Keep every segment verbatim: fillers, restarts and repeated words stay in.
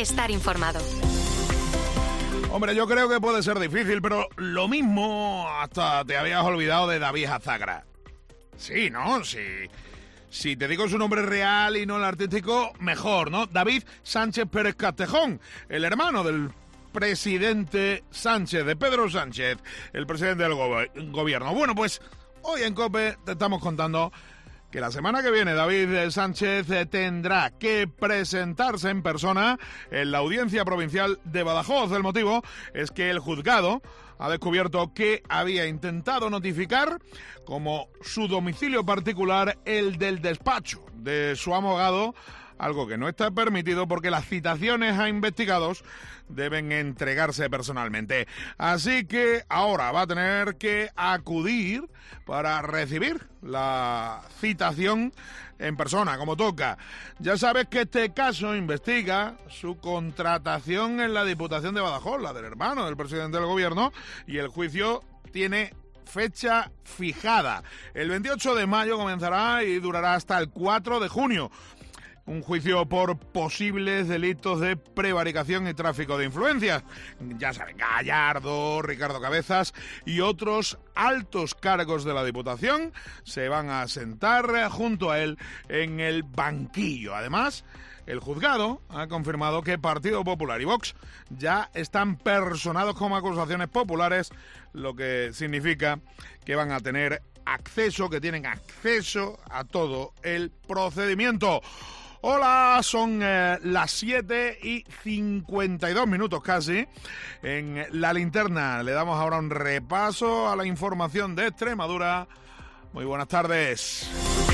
Estar informado. Hombre, yo creo que puede ser difícil, pero lo mismo hasta te habías olvidado de David Azagra. Sí, ¿no? Sí. Si te digo su nombre real y no el artístico, mejor, ¿no? David Sánchez Pérez Castejón, el hermano del presidente Sánchez, de Pedro Sánchez, el presidente del go- gobierno. Bueno, pues hoy en COPE te estamos contando que la semana que viene David Sánchez tendrá que presentarse en persona en la Audiencia Provincial de Badajoz. El motivo es que el juzgado ha descubierto que había intentado notificar como su domicilio particular el del despacho de su abogado, algo que no está permitido porque las citaciones a investigados deben entregarse personalmente. Así que ahora va a tener que acudir para recibir la citación en persona, como toca. Ya sabes que este caso investiga su contratación en la Diputación de Badajoz, la del hermano del presidente del gobierno, y el juicio tiene fecha fijada. El veintiocho de mayo comenzará y durará hasta el cuatro de junio. Un juicio por posibles delitos de prevaricación y tráfico de influencias. Ya saben, Gallardo, Ricardo Cabezas y otros altos cargos de la Diputación se van a sentar junto a él en el banquillo. Además, el juzgado ha confirmado que Partido Popular y Vox ya están personados como acusaciones populares, lo que significa que van a tener acceso, que tienen acceso a todo el procedimiento. Hola, son eh, las siete y cincuenta y dos minutos casi. En La Linterna le damos ahora un repaso a la información de Extremadura. Muy buenas tardes.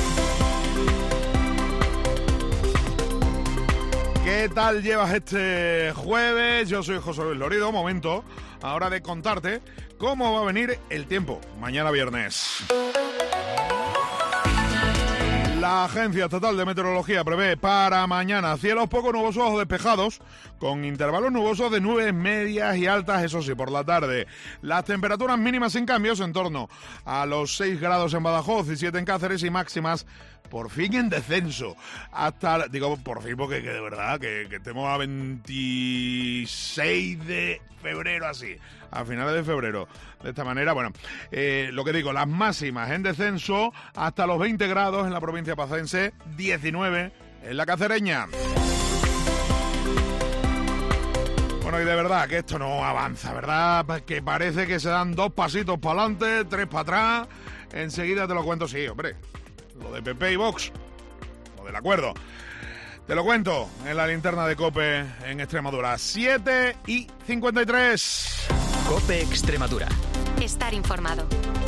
¿Qué tal llevas este jueves? Yo soy José Luis Lorido. Momento ahora de contarte cómo va a venir el tiempo mañana viernes. La Agencia Estatal de Meteorología prevé para mañana cielos poco nubosos o despejados, con intervalos nubosos de nubes medias y altas, eso sí, por la tarde. Las temperaturas mínimas sin cambios en torno a los seis grados en Badajoz y siete en Cáceres, y máximas por fin en descenso. Hasta, digo por fin porque que de verdad, que, que estemos a veintiséis de febrero así, a finales de febrero. De esta manera, bueno, eh, lo que digo, las máximas en descenso hasta los veinte grados en la provincia pacense, diecinueve en la cacereña. Bueno, y de verdad que esto no avanza, ¿verdad? Que parece que se dan dos pasitos para adelante, tres para atrás. Enseguida te lo cuento, sí, hombre. Lo de P P y Vox, lo del acuerdo. Te lo cuento en la linterna de COPE en Extremadura. siete y cincuenta y tres. COPE Extremadura. Estar informado.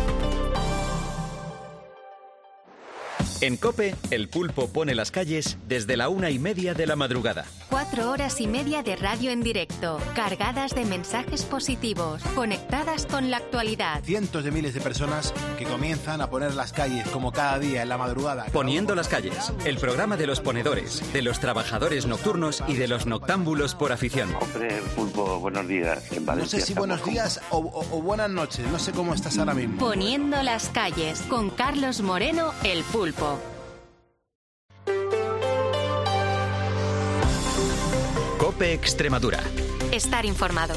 En COPE, el pulpo pone las calles desde la una y media de la madrugada. Cuatro horas y media de radio en directo, cargadas de mensajes positivos, conectadas con la actualidad. Cientos de miles de personas que comienzan a poner las calles como cada día en la madrugada. Poniendo las calles, el programa de los ponedores, de los trabajadores nocturnos y de los noctámbulos por afición. Hombre, pulpo, buenos días. En No sé si buenos días o, o, o buenas noches, no sé cómo estás ahora mismo. Poniendo las calles, con Carlos Moreno, el pulpo. COPE Extremadura. Estar informado.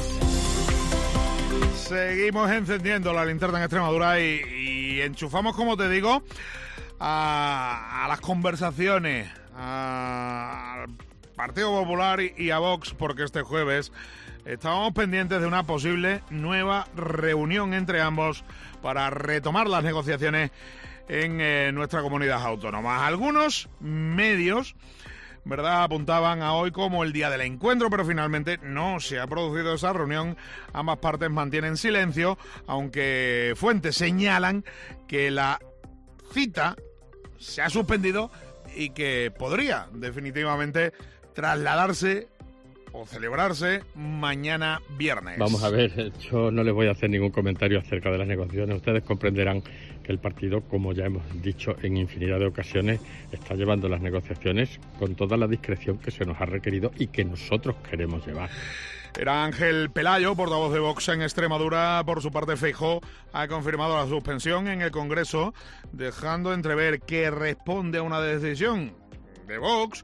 Seguimos encendiendo la linterna en Extremadura y, y enchufamos, como te digo, a, a las conversaciones, a, al Partido Popular y, y a Vox, porque este jueves estábamos pendientes de una posible nueva reunión entre ambos para retomar las negociaciones en eh, nuestra comunidad autónoma. Algunos medios, ¿verdad?, apuntaban a hoy como el día del encuentro, pero finalmente no se ha producido esa reunión. Ambas partes mantienen silencio, aunque fuentes señalan que la cita se ha suspendido y que podría definitivamente trasladarse o celebrarse mañana viernes. Vamos a ver, yo no les voy a hacer ningún comentario acerca de las negociaciones. Ustedes comprenderán que el partido, como ya hemos dicho en infinidad de ocasiones, está llevando las negociaciones con toda la discreción que se nos ha requerido y que nosotros queremos llevar. Era Ángel Pelayo, portavoz de Vox en Extremadura. Por su parte, Feijóo ha confirmado la suspensión en el Congreso, dejando entrever que responde a una decisión de Vox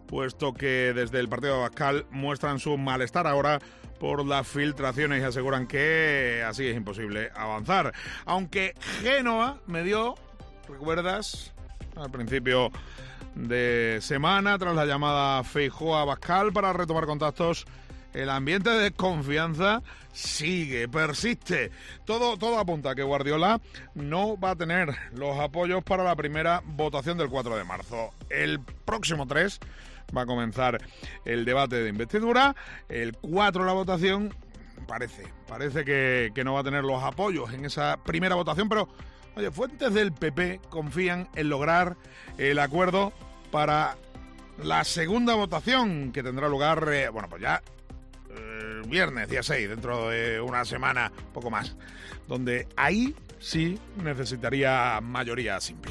puesto que desde el partido de Abascal muestran su malestar ahora por las filtraciones y aseguran que así es imposible avanzar. Aunque Génova me dio, ¿recuerdas?, al principio de semana, tras la llamada Feijóo a Abascal para retomar contactos, el ambiente de desconfianza sigue, persiste. Todo, todo apunta a que Guardiola no va a tener los apoyos para la primera votación del cuatro de marzo. El próximo tres va a comenzar el debate de investidura. El cuatro la votación. Parece, parece que, que no va a tener los apoyos en esa primera votación, pero oye, fuentes del P P confían en lograr el acuerdo para la segunda votación, que tendrá lugar, eh, bueno, pues ya el viernes, día seis, dentro de una semana, poco más, donde ahí sí necesitaría mayoría simple.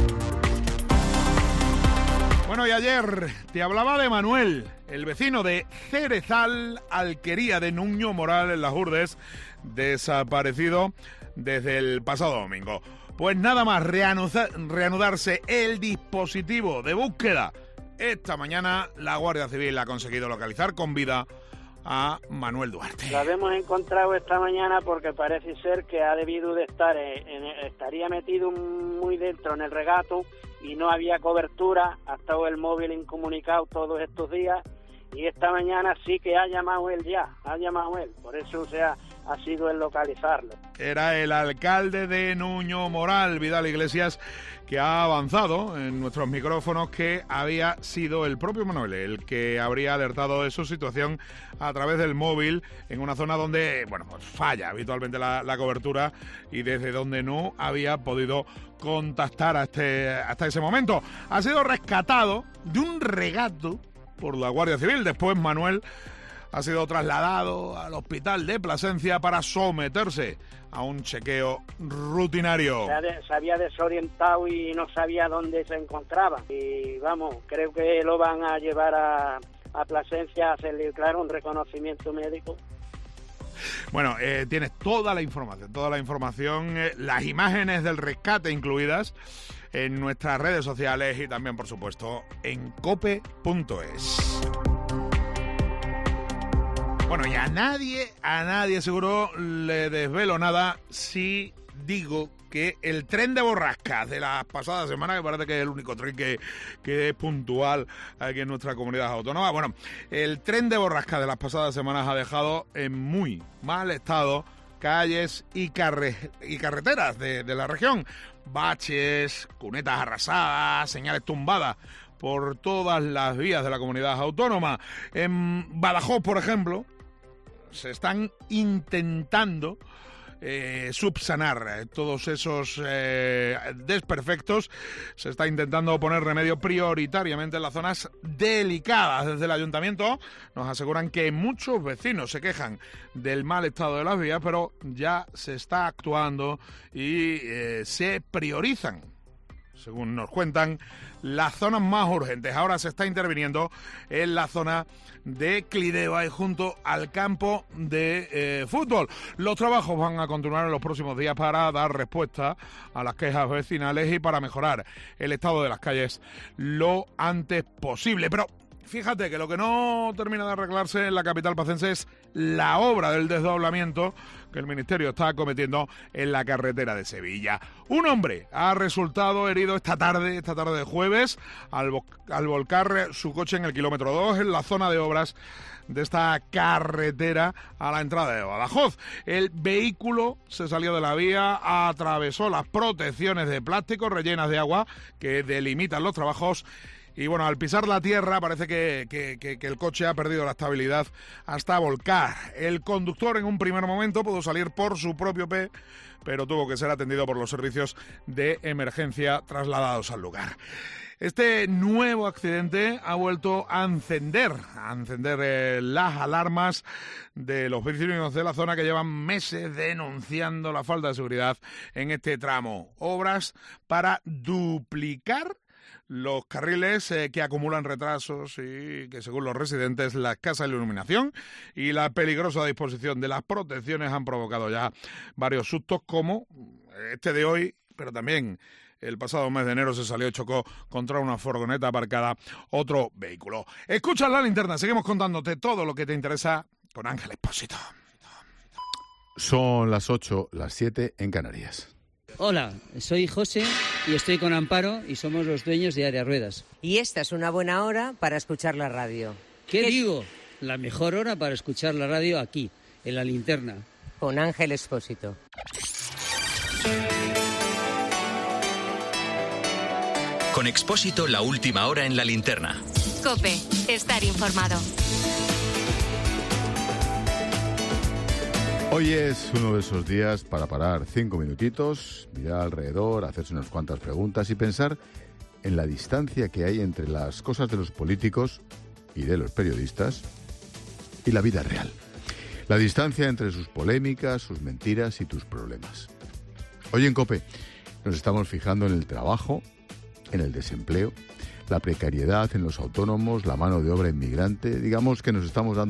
Bueno, y ayer te hablaba de Manuel, el vecino de Cerezal, Alquería de Nuño Moral en Las Hurdes, desaparecido desde el pasado domingo. Pues nada más reanuda, reanudarse el dispositivo de búsqueda, esta mañana la Guardia Civil ha conseguido localizar con vida a Manuel Duarte. La hemos encontrado esta mañana porque parece ser que ha debido de estar, en, en, estaría metido muy dentro en el regato y no había cobertura, ha estado el móvil incomunicado todos estos días y esta mañana sí que ha llamado él ya, ha llamado él, por eso o sea, ha sido el localizarlo. Era el alcalde de Nuño Moral, Vidal Iglesias, que ha avanzado en nuestros micrófonos que había sido el propio Manuel el que habría alertado de su situación a través del móvil en una zona donde, bueno, pues falla habitualmente la, la cobertura y desde donde no había podido contactar a este, hasta ese momento. Ha sido rescatado de un regato por la Guardia Civil. Después Manuel ha sido trasladado al hospital de Plasencia para someterse a un chequeo rutinario. Se, de, se había desorientado y no sabía dónde se encontraba. Y vamos, creo que lo van a llevar a, a Plasencia a hacerle, claro, un reconocimiento médico. Bueno, eh, tienes toda la información, toda la información, eh, las imágenes del rescate incluidas en nuestras redes sociales y también, por supuesto, en cope punto es. Bueno, y a nadie, a nadie seguro le desvelo nada si digo que el tren de borrascas de las pasadas semanas, que parece que es el único tren que, que es puntual aquí en nuestra comunidad autónoma, bueno, el tren de borrascas de las pasadas semanas ha dejado en muy mal estado calles y, carre y carreteras de, de la región. Baches, cunetas arrasadas, señales tumbadas por todas las vías de la comunidad autónoma. En Badajoz, por ejemplo, se están intentando eh, subsanar todos esos eh, desperfectos. Se está intentando poner remedio prioritariamente en las zonas delicadas. Desde el ayuntamiento nos aseguran que muchos vecinos se quejan del mal estado de las vías, pero ya se está actuando y eh, se priorizan, según nos cuentan, las zonas más urgentes. Ahora se está interviniendo en la zona de Clideva y junto al campo de eh, fútbol. Los trabajos van a continuar en los próximos días para dar respuesta a las quejas vecinales y para mejorar el estado de las calles lo antes posible. Pero fíjate que lo que no termina de arreglarse en la capital pacense es la obra del desdoblamiento que el Ministerio está acometiendo en la carretera de Sevilla. Un hombre ha resultado herido esta tarde, esta tarde de jueves, al, al volcar su coche en el kilómetro dos, en la zona de obras de esta carretera a la entrada de Badajoz. El vehículo se salió de la vía, atravesó las protecciones de plástico rellenas de agua que delimitan los trabajos. Y bueno, al pisar la tierra parece que, que, que, que el coche ha perdido la estabilidad hasta volcar. El conductor en un primer momento pudo salir por su propio pie, pero tuvo que ser atendido por los servicios de emergencia trasladados al lugar. Este nuevo accidente ha vuelto a encender, a encender eh, las alarmas de los vecinos de la zona que llevan meses denunciando la falta de seguridad en este tramo. Obras para duplicar los carriles eh, que acumulan retrasos y que, según los residentes, la escasa iluminación y la peligrosa disposición de las protecciones han provocado ya varios sustos, como este de hoy, pero también el pasado mes de enero se salió y chocó contra una furgoneta aparcada otro vehículo. Escucha La Linterna, seguimos contándote todo lo que te interesa con Ángel Expósito. Son las ocho, las siete en Canarias. Hola, soy José y estoy con Amparo y somos los dueños de Área Ruedas. Y esta es una buena hora para escuchar la radio. ¿Qué, ¿Qué digo? La mejor hora para escuchar la radio aquí, en La Linterna. Con Ángel Expósito. Con Expósito, la última hora en La Linterna. COPE, estar informado. Hoy es uno de esos días para parar cinco minutitos, mirar alrededor, hacerse unas cuantas preguntas y pensar en la distancia que hay entre las cosas de los políticos y de los periodistas y la vida real. La distancia entre sus polémicas, sus mentiras y tus problemas. Hoy en COPE nos estamos fijando en el trabajo, en el desempleo, la precariedad en los autónomos, la mano de obra inmigrante. Digamos que nos estamos dando